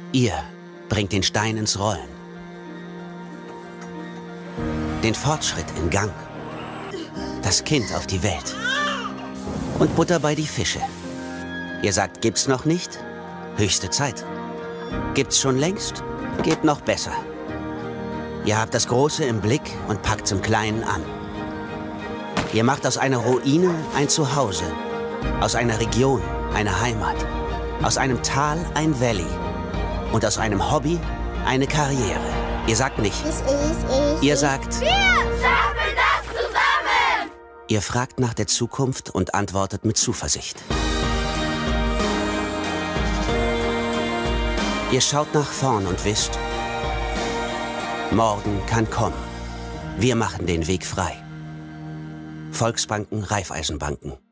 Ihr bringt den Stein ins Rollen. Den Fortschritt in Gang. Das Kind auf die Welt. Und Butter bei die Fische. Ihr sagt, gibt's noch nicht? Höchste Zeit. Gibt's schon längst? Geht noch besser. Ihr habt das Große im Blick und packt's im Kleinen an. Ihr macht aus einer Ruine ein Zuhause. Aus einer Region eine Heimat. Aus einem Tal ein Valley. Und aus einem Hobby eine Karriere. Ihr sagt nicht. Ihr sagt. Wir schaffen das zusammen! Ihr fragt nach der Zukunft und antwortet mit Zuversicht. Ihr schaut nach vorn und wisst, morgen kann kommen. Wir machen den Weg frei. Volksbanken, Raiffeisenbanken.